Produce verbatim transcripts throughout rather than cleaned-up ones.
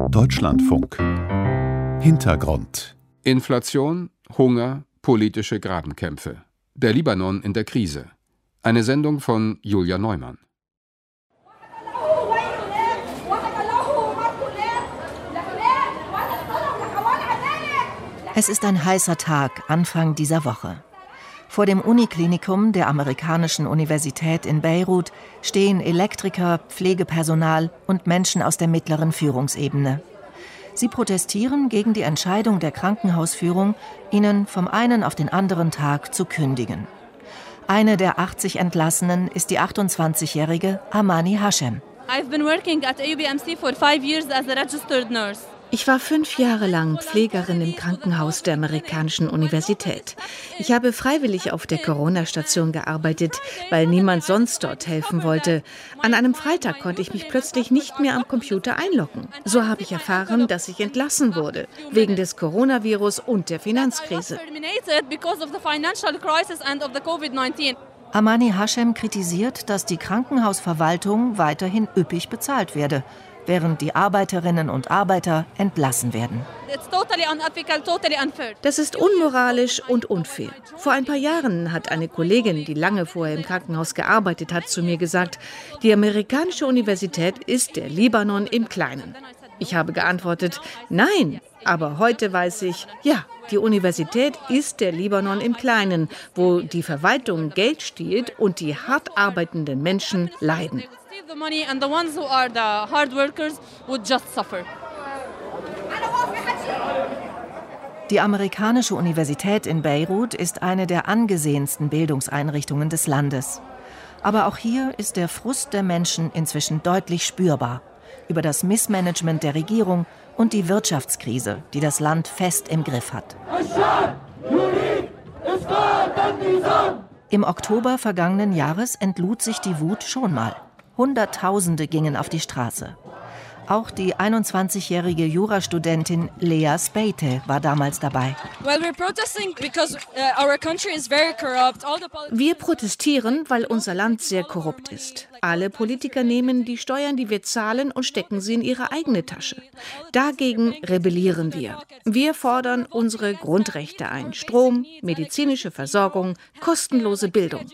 Deutschlandfunk. Hintergrund. Inflation, Hunger, politische Grabenkämpfe. Der Libanon in der Krise. Eine Sendung von Julia Neumann. Es ist ein heißer Tag, Anfang dieser Woche. Vor dem Uniklinikum der amerikanischen Universität in Beirut stehen Elektriker, Pflegepersonal und Menschen aus der mittleren Führungsebene. Sie protestieren gegen die Entscheidung der Krankenhausführung, ihnen vom einen auf den anderen Tag zu kündigen. Eine der achtzig Entlassenen ist die achtundzwanzigjährige Amani Hashem. I've been working at A U B M C for five years as a registered nurse. Ich war fünf Jahre lang Pflegerin im Krankenhaus der amerikanischen Universität. Ich habe freiwillig auf der Corona-Station gearbeitet, weil niemand sonst dort helfen wollte. An einem Freitag konnte ich mich plötzlich nicht mehr am Computer einloggen. So habe ich erfahren, dass ich entlassen wurde, wegen des Coronavirus und der Finanzkrise. Amani Hashem kritisiert, dass die Krankenhausverwaltung weiterhin üppig bezahlt werde, während die Arbeiterinnen und Arbeiter entlassen werden. Das ist unmoralisch und unfair. Vor ein paar Jahren hat eine Kollegin, die lange vorher im Krankenhaus gearbeitet hat, zu mir gesagt, die amerikanische Universität ist der Libanon im Kleinen. Ich habe geantwortet, nein, aber heute weiß ich, ja, die Universität ist der Libanon im Kleinen, wo die Verwaltung Geld stiehlt und die hart arbeitenden Menschen leiden. Die amerikanische Universität in Beirut ist eine der angesehensten Bildungseinrichtungen des Landes. Aber auch hier ist der Frust der Menschen inzwischen deutlich spürbar über das Missmanagement der Regierung und die Wirtschaftskrise, die das Land fest im Griff hat. Im Oktober vergangenen Jahres entlud sich die Wut schon mal. Hunderttausende gingen auf die Straße. Auch die einundzwanzigjährige Jurastudentin Lea Speite war damals dabei. Wir protestieren, weil unser Land sehr korrupt ist. Alle Politiker nehmen die Steuern, die wir zahlen, und stecken sie in ihre eigene Tasche. Dagegen rebellieren wir. Wir fordern unsere Grundrechte ein: Strom, medizinische Versorgung, kostenlose Bildung.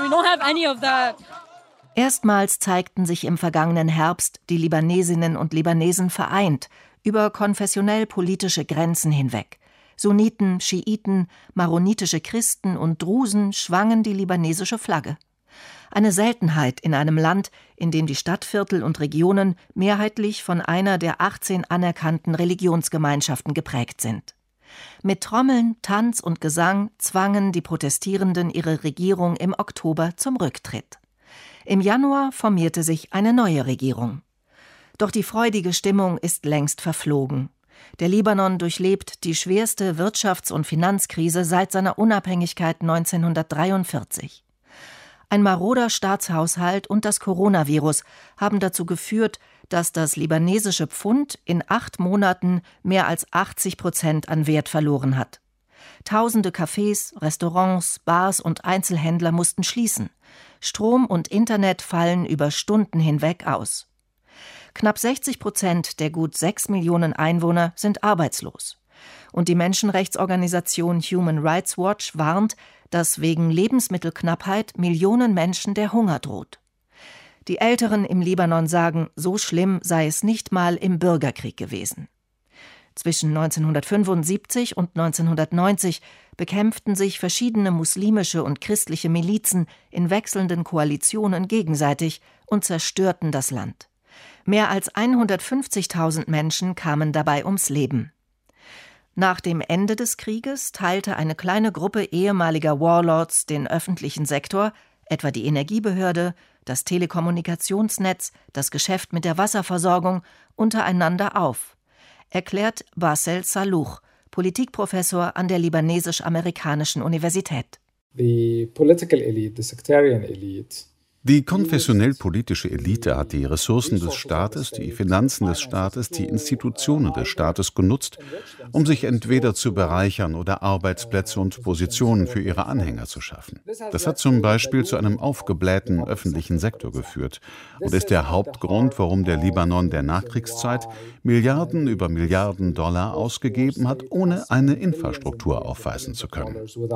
Erstmals zeigten sich im vergangenen Herbst die Libanesinnen und Libanesen vereint, über konfessionell-politische Grenzen hinweg. Sunniten, Schiiten, maronitische Christen und Drusen schwangen die libanesische Flagge. Eine Seltenheit in einem Land, in dem die Stadtviertel und Regionen mehrheitlich von einer der achtzehn anerkannten Religionsgemeinschaften geprägt sind. Mit Trommeln, Tanz und Gesang zwangen die Protestierenden ihre Regierung im Oktober zum Rücktritt. Im Januar formierte sich eine neue Regierung. Doch die freudige Stimmung ist längst verflogen. Der Libanon durchlebt die schwerste Wirtschafts- und Finanzkrise seit seiner Unabhängigkeit neunzehnhundertdreiundvierzig. Ein maroder Staatshaushalt und das Coronavirus haben dazu geführt, dass das libanesische Pfund in acht Monaten mehr als achtzig Prozent an Wert verloren hat. Tausende Cafés, Restaurants, Bars und Einzelhändler mussten schließen. Strom und Internet fallen über Stunden hinweg aus. Knapp sechzig Prozent der gut sechs Millionen Einwohner sind arbeitslos. Und die Menschenrechtsorganisation Human Rights Watch warnt, dass wegen Lebensmittelknappheit Millionen Menschen der Hunger droht. Die Älteren im Libanon sagen, so schlimm sei es nicht mal im Bürgerkrieg gewesen. Zwischen neunzehnhundertfünfundsiebzig und neunzehnhundertneunzig bekämpften sich verschiedene muslimische und christliche Milizen in wechselnden Koalitionen gegenseitig und zerstörten das Land. Mehr als hundertfünfzigtausend Menschen kamen dabei ums Leben. Nach dem Ende des Krieges teilte eine kleine Gruppe ehemaliger Warlords den öffentlichen Sektor, etwa die Energiebehörde, das Telekommunikationsnetz, das Geschäft mit der Wasserversorgung, untereinander auf, erklärt Basel Salouch, Politikprofessor an der libanesisch-amerikanischen Universität. The political elite, the sectarian elite, Die konfessionell-politische Elite hat die Ressourcen des Staates, die Finanzen des Staates, die Institutionen des Staates genutzt, um sich entweder zu bereichern oder Arbeitsplätze und Positionen für ihre Anhänger zu schaffen. Das hat zum Beispiel zu einem aufgeblähten öffentlichen Sektor geführt und ist der Hauptgrund, warum der Libanon der Nachkriegszeit Milliarden über Milliarden Dollar ausgegeben hat, ohne eine Infrastruktur aufweisen zu können.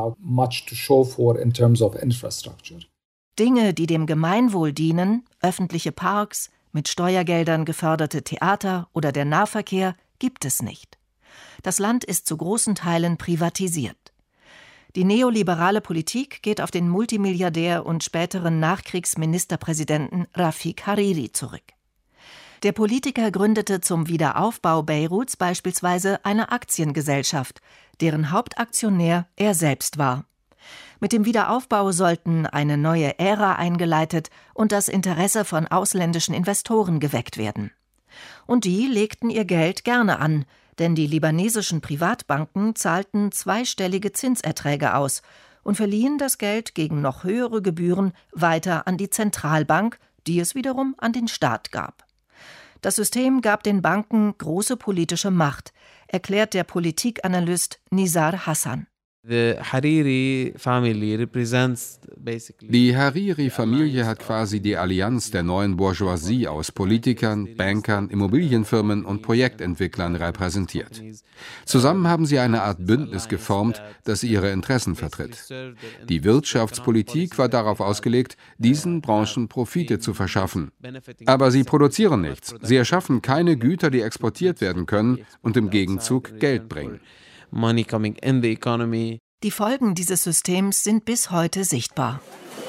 Dinge, die dem Gemeinwohl dienen, öffentliche Parks, mit Steuergeldern geförderte Theater oder der Nahverkehr, gibt es nicht. Das Land ist zu großen Teilen privatisiert. Die neoliberale Politik geht auf den Multimilliardär und späteren Nachkriegsministerpräsidenten Rafik Hariri zurück. Der Politiker gründete zum Wiederaufbau Beiruts beispielsweise eine Aktiengesellschaft, deren Hauptaktionär er selbst war. Mit dem Wiederaufbau sollten eine neue Ära eingeleitet und das Interesse von ausländischen Investoren geweckt werden. Und die legten ihr Geld gerne an, denn die libanesischen Privatbanken zahlten zweistellige Zinserträge aus und verliehen das Geld gegen noch höhere Gebühren weiter an die Zentralbank, die es wiederum an den Staat gab. Das System gab den Banken große politische Macht, erklärt der Politikanalyst Nizar Hassan. Die Hariri-Familie hat quasi die Allianz der neuen Bourgeoisie aus Politikern, Bankern, Immobilienfirmen und Projektentwicklern repräsentiert. Zusammen haben sie eine Art Bündnis geformt, das ihre Interessen vertritt. Die Wirtschaftspolitik war darauf ausgelegt, diesen Branchen Profite zu verschaffen. Aber sie produzieren nichts. Sie erschaffen keine Güter, die exportiert werden können und im Gegenzug Geld bringen. Money coming in the economy. Die Folgen dieses Systems sind bis heute sichtbar.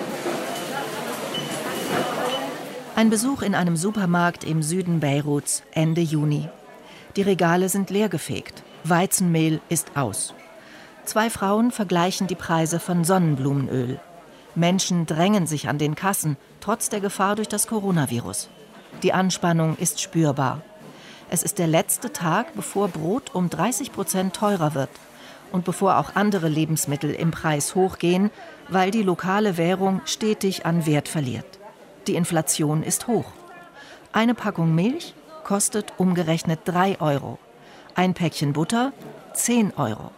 Ein Besuch in einem Supermarkt im Süden Beiruts Ende Juni. Die Regale sind leergefegt. Weizenmehl ist aus. Zwei Frauen vergleichen die Preise von Sonnenblumenöl. Menschen drängen sich an den Kassen, trotz der Gefahr durch das Coronavirus. Die Anspannung ist spürbar. Es ist der letzte Tag, bevor Brot um dreißig Prozent teurer wird und bevor auch andere Lebensmittel im Preis hochgehen, weil die lokale Währung stetig an Wert verliert. Die Inflation ist hoch. Eine Packung Milch kostet umgerechnet drei Euro. Ein Päckchen Butter zehn Euro.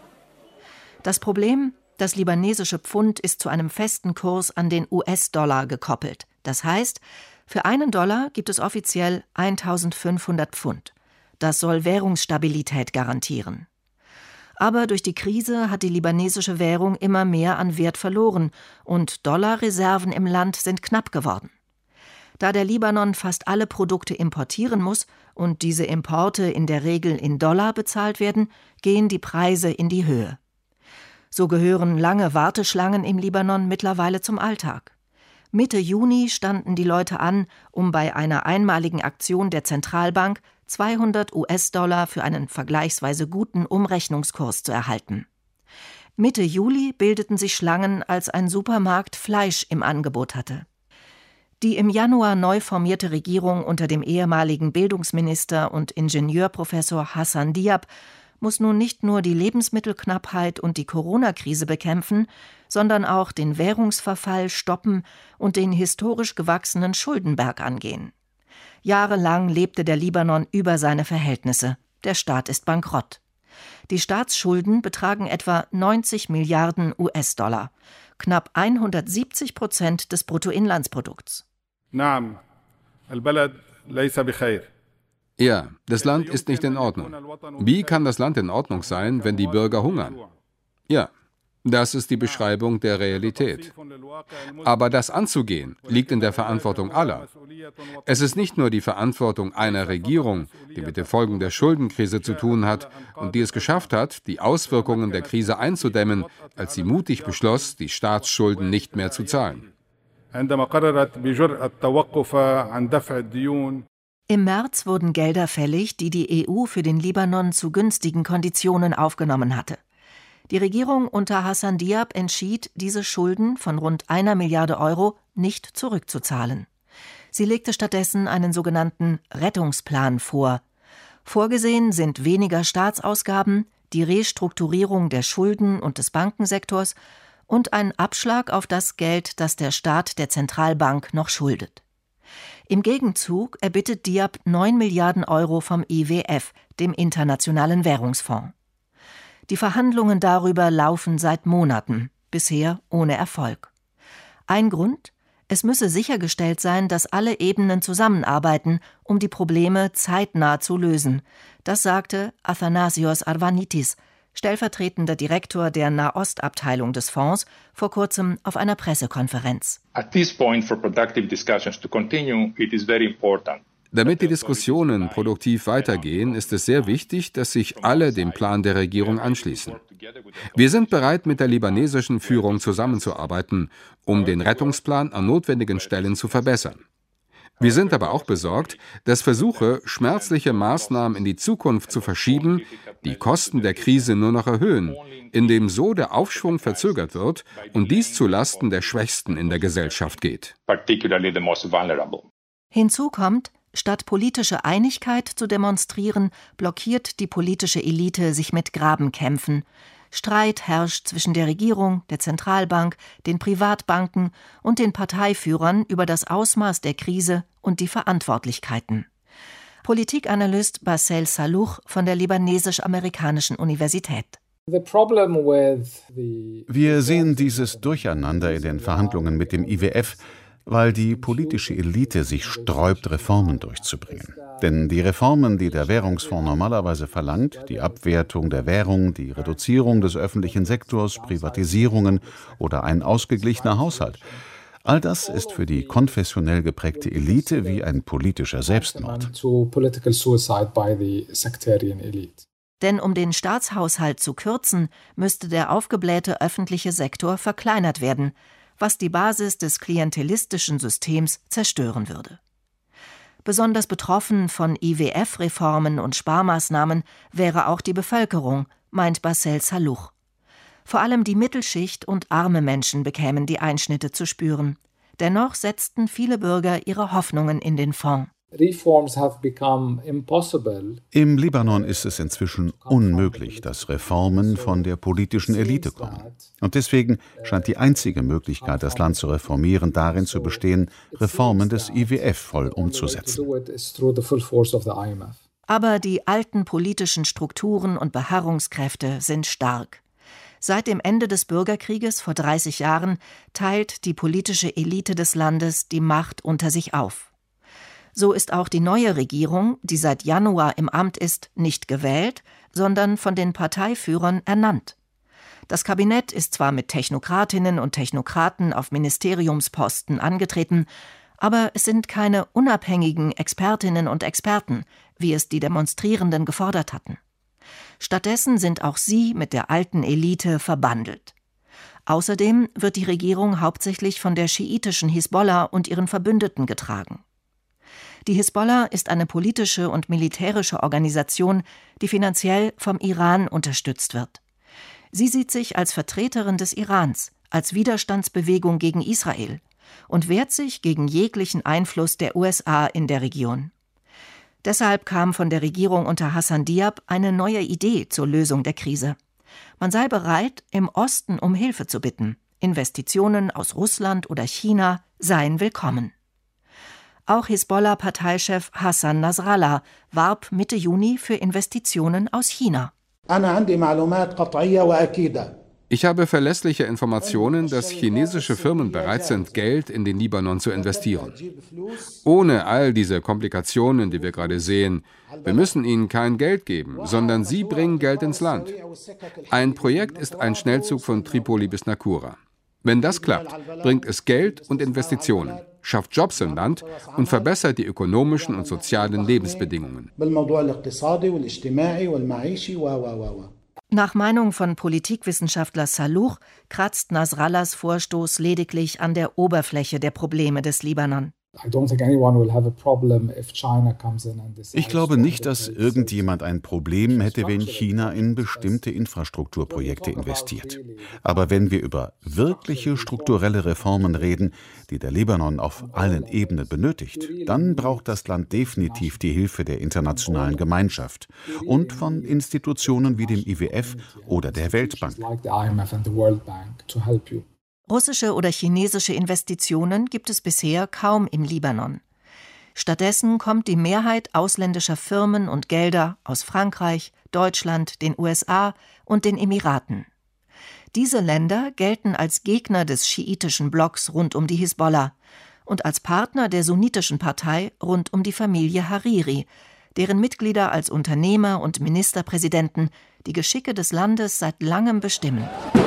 Das Problem: Das libanesische Pfund ist zu einem festen Kurs an den U S-Dollar gekoppelt. Das heißt, für einen Dollar gibt es offiziell eintausendfünfhundert Pfund. Das soll Währungsstabilität garantieren. Aber durch die Krise hat die libanesische Währung immer mehr an Wert verloren und Dollarreserven im Land sind knapp geworden. Da der Libanon fast alle Produkte importieren muss und diese Importe in der Regel in Dollar bezahlt werden, gehen die Preise in die Höhe. So gehören lange Warteschlangen im Libanon mittlerweile zum Alltag. Mitte Juni standen die Leute an, um bei einer einmaligen Aktion der Zentralbank zweihundert U S-Dollar für einen vergleichsweise guten Umrechnungskurs zu erhalten. Mitte Juli bildeten sich Schlangen, als ein Supermarkt Fleisch im Angebot hatte. Die im Januar neu formierte Regierung unter dem ehemaligen Bildungsminister und Ingenieurprofessor Hassan Diab muss nun nicht nur die Lebensmittelknappheit und die Corona-Krise bekämpfen, sondern auch den Währungsverfall stoppen und den historisch gewachsenen Schuldenberg angehen. Jahrelang lebte der Libanon über seine Verhältnisse. Der Staat ist bankrott. Die Staatsschulden betragen etwa neunzig Milliarden U S-Dollar, knapp hundertsiebzig Prozent des Bruttoinlandsprodukts. Ja, das Land ist nicht in Ordnung. Wie kann das Land in Ordnung sein, wenn die Bürger hungern? Ja, das ist die Beschreibung der Realität. Aber das anzugehen, liegt in der Verantwortung aller. Es ist nicht nur die Verantwortung einer Regierung, die mit den Folgen der Schuldenkrise zu tun hat und die es geschafft hat, die Auswirkungen der Krise einzudämmen, als sie mutig beschloss, die Staatsschulden nicht mehr zu zahlen. Im März wurden Gelder fällig, die die E U für den Libanon zu günstigen Konditionen aufgenommen hatte. Die Regierung unter Hassan Diab entschied, diese Schulden von rund einer Milliarde Euro nicht zurückzuzahlen. Sie legte stattdessen einen sogenannten Rettungsplan vor. Vorgesehen sind weniger Staatsausgaben, die Restrukturierung der Schulden und des Bankensektors und ein Abschlag auf das Geld, das der Staat der Zentralbank noch schuldet. Im Gegenzug erbittet Diab neun Milliarden Euro vom I W F, dem Internationalen Währungsfonds. Die Verhandlungen darüber laufen seit Monaten, bisher ohne Erfolg. Ein Grund? Es müsse sichergestellt sein, dass alle Ebenen zusammenarbeiten, um die Probleme zeitnah zu lösen. Das sagte Athanasios Arvanitis, stellvertretender Direktor der Nahostabteilung des Fonds, vor kurzem auf einer Pressekonferenz. At this point for productive discussions to continue, it is very important. Damit die Diskussionen produktiv weitergehen, ist es sehr wichtig, dass sich alle dem Plan der Regierung anschließen. Wir sind bereit, mit der libanesischen Führung zusammenzuarbeiten, um den Rettungsplan an notwendigen Stellen zu verbessern. Wir sind aber auch besorgt, dass Versuche, schmerzliche Maßnahmen in die Zukunft zu verschieben, die Kosten der Krise nur noch erhöhen, indem so der Aufschwung verzögert wird und dies zulasten der Schwächsten in der Gesellschaft geht. Hinzu kommt, statt politische Einigkeit zu demonstrieren, blockiert die politische Elite sich mit Grabenkämpfen. Streit herrscht zwischen der Regierung, der Zentralbank, den Privatbanken und den Parteiführern über das Ausmaß der Krise und die Verantwortlichkeiten. Politikanalyst Bassel Salouch von der Libanesisch-Amerikanischen Universität. Wir sehen dieses Durcheinander in den Verhandlungen mit dem I W F, weil die politische Elite sich sträubt, Reformen durchzubringen. Denn die Reformen, die der Währungsfonds normalerweise verlangt, die Abwertung der Währung, die Reduzierung des öffentlichen Sektors, Privatisierungen oder ein ausgeglichener Haushalt, all das ist für die konfessionell geprägte Elite wie ein politischer Selbstmord. Denn um den Staatshaushalt zu kürzen, müsste der aufgeblähte öffentliche Sektor verkleinert werden, was die Basis des klientelistischen Systems zerstören würde. Besonders betroffen von I W F-Reformen und Sparmaßnahmen wäre auch die Bevölkerung, meint Bassel Salouch. Vor allem die Mittelschicht und arme Menschen bekämen die Einschnitte zu spüren. Dennoch setzten viele Bürger ihre Hoffnungen in den Fonds. Im Libanon ist es inzwischen unmöglich, dass Reformen von der politischen Elite kommen. Und deswegen scheint die einzige Möglichkeit, das Land zu reformieren, darin zu bestehen, Reformen des I W F voll umzusetzen. Aber die alten politischen Strukturen und Beharrungskräfte sind stark. Seit dem Ende des Bürgerkrieges vor dreißig Jahren teilt die politische Elite des Landes die Macht unter sich auf. So ist auch die neue Regierung, die seit Januar im Amt ist, nicht gewählt, sondern von den Parteiführern ernannt. Das Kabinett ist zwar mit Technokratinnen und Technokraten auf Ministeriumsposten angetreten, aber es sind keine unabhängigen Expertinnen und Experten, wie es die Demonstrierenden gefordert hatten. Stattdessen sind auch sie mit der alten Elite verbandelt. Außerdem wird die Regierung hauptsächlich von der schiitischen Hisbollah und ihren Verbündeten getragen. Die Hisbollah ist eine politische und militärische Organisation, die finanziell vom Iran unterstützt wird. Sie sieht sich als Vertreterin des Irans, als Widerstandsbewegung gegen Israel und wehrt sich gegen jeglichen Einfluss der U S A in der Region. Deshalb kam von der Regierung unter Hassan Diab eine neue Idee zur Lösung der Krise. Man sei bereit, im Osten um Hilfe zu bitten. Investitionen aus Russland oder China seien willkommen. Auch Hisbollah-Parteichef Hassan Nasrallah warb Mitte Juni für Investitionen aus China. Ich habe verlässliche Informationen, dass chinesische Firmen bereit sind, Geld in den Libanon zu investieren. Ohne all diese Komplikationen, die wir gerade sehen. Wir müssen ihnen kein Geld geben, sondern sie bringen Geld ins Land. Ein Projekt ist ein Schnellzug von Tripoli bis Nakura. Wenn das klappt, bringt es Geld und Investitionen, schafft Jobs im Land und verbessert die ökonomischen und sozialen Lebensbedingungen. Nach Meinung von Politikwissenschaftler Salouch kratzt Nasrallahs Vorstoß lediglich an der Oberfläche der Probleme des Libanon. Ich glaube nicht, dass irgendjemand ein Problem hätte, wenn China in bestimmte Infrastrukturprojekte investiert. Aber wenn wir über wirkliche strukturelle Reformen reden, die der Libanon auf allen Ebenen benötigt, dann braucht das Land definitiv die Hilfe der internationalen Gemeinschaft und von Institutionen wie dem I W F oder der Weltbank. Russische oder chinesische Investitionen gibt es bisher kaum im Libanon. Stattdessen kommt die Mehrheit ausländischer Firmen und Gelder aus Frankreich, Deutschland, den U S A und den Emiraten. Diese Länder gelten als Gegner des schiitischen Blocks rund um die Hisbollah und als Partner der sunnitischen Partei rund um die Familie Hariri, deren Mitglieder als Unternehmer und Ministerpräsidenten die Geschicke des Landes seit langem bestimmen.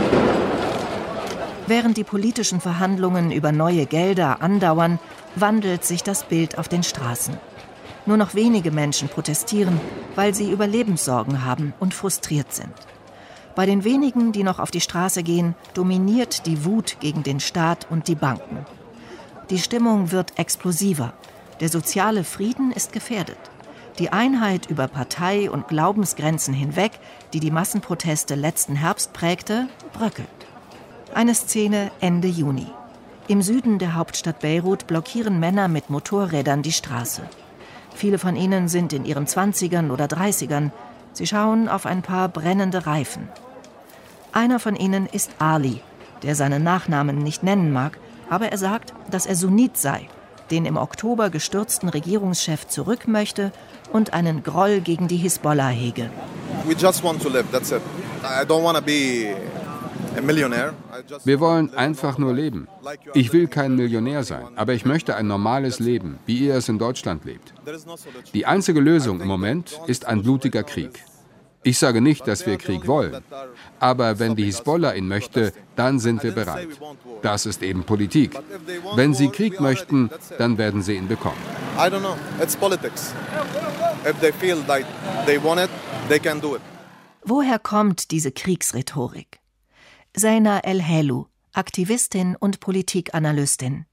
Während die politischen Verhandlungen über neue Gelder andauern, wandelt sich das Bild auf den Straßen. Nur noch wenige Menschen protestieren, weil sie Überlebenssorgen haben und frustriert sind. Bei den wenigen, die noch auf die Straße gehen, dominiert die Wut gegen den Staat und die Banken. Die Stimmung wird explosiver. Der soziale Frieden ist gefährdet. Die Einheit über Partei- und Glaubensgrenzen hinweg, die die Massenproteste letzten Herbst prägte, bröckelt. Eine Szene Ende Juni. Im Süden der Hauptstadt Beirut blockieren Männer mit Motorrädern die Straße. Viele von ihnen sind in ihren Zwanzigern oder Dreißigern. Sie schauen auf ein paar brennende Reifen. Einer von ihnen ist Ali, der seinen Nachnamen nicht nennen mag, aber er sagt, dass er Sunnit sei, den im Oktober gestürzten Regierungschef zurück möchte und einen Groll gegen die Hisbollah hege. We just want to live, that's it. I don't want to be Wir wollen einfach nur leben. Ich will kein Millionär sein, aber ich möchte ein normales Leben, wie ihr es in Deutschland lebt. Die einzige Lösung im Moment ist ein blutiger Krieg. Ich sage nicht, dass wir Krieg wollen, aber wenn die Hisbollah ihn möchte, dann sind wir bereit. Das ist eben Politik. Wenn sie Krieg möchten, dann werden sie ihn bekommen. I don't know. It's politics. If they feel like they want it, they can do it. Woher kommt diese Kriegsrhetorik? Zeina El-Helu, Aktivistin und Politikanalystin.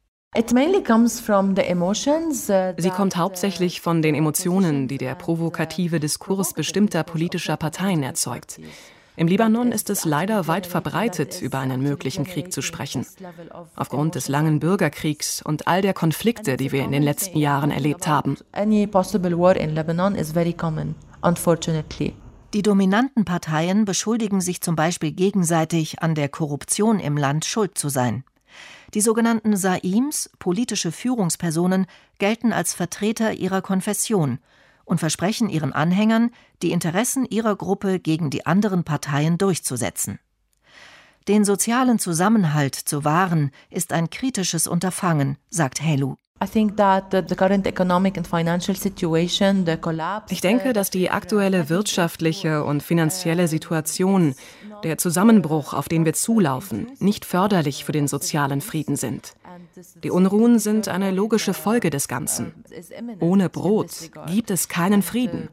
Sie kommt hauptsächlich von den Emotionen, die der provokative Diskurs bestimmter politischer Parteien erzeugt. Im Libanon ist es leider weit verbreitet, über einen möglichen Krieg zu sprechen. Aufgrund des langen Bürgerkriegs und all der Konflikte, die wir in den letzten Jahren erlebt haben. Die dominanten Parteien beschuldigen sich zum Beispiel gegenseitig, an der Korruption im Land schuld zu sein. Die sogenannten Saims, politische Führungspersonen, gelten als Vertreter ihrer Konfession und versprechen ihren Anhängern, die Interessen ihrer Gruppe gegen die anderen Parteien durchzusetzen. Den sozialen Zusammenhalt zu wahren, ist ein kritisches Unterfangen, sagt Helu. Ich denke, dass die aktuelle wirtschaftliche und finanzielle Situation, der Zusammenbruch, auf den wir zulaufen, nicht förderlich für den sozialen Frieden sind. Die Unruhen sind eine logische Folge des Ganzen. Ohne Brot gibt es keinen Frieden.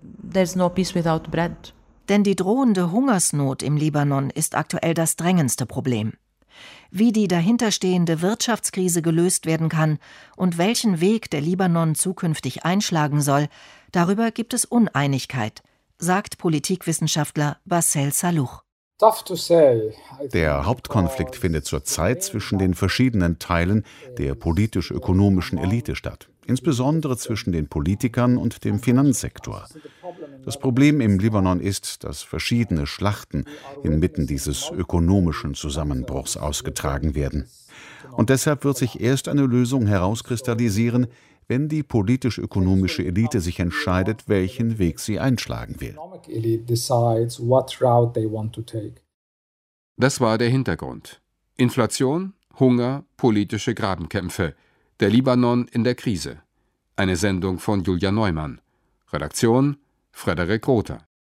Denn die drohende Hungersnot im Libanon ist aktuell das drängendste Problem. Wie die dahinterstehende Wirtschaftskrise gelöst werden kann und welchen Weg der Libanon zukünftig einschlagen soll, darüber gibt es Uneinigkeit, sagt Politikwissenschaftler Bassel Salouch. Der Hauptkonflikt findet zurzeit zwischen den verschiedenen Teilen der politisch-ökonomischen Elite statt, insbesondere zwischen den Politikern und dem Finanzsektor. Das Problem im Libanon ist, dass verschiedene Schlachten inmitten dieses ökonomischen Zusammenbruchs ausgetragen werden. Und deshalb wird sich erst eine Lösung herauskristallisieren, wenn die politisch-ökonomische Elite sich entscheidet, welchen Weg sie einschlagen will. Das war der Hintergrund. Inflation, Hunger, politische Grabenkämpfe. Der Libanon in der Krise. Eine Sendung von Julia Neumann. Redaktion Frederik Rother.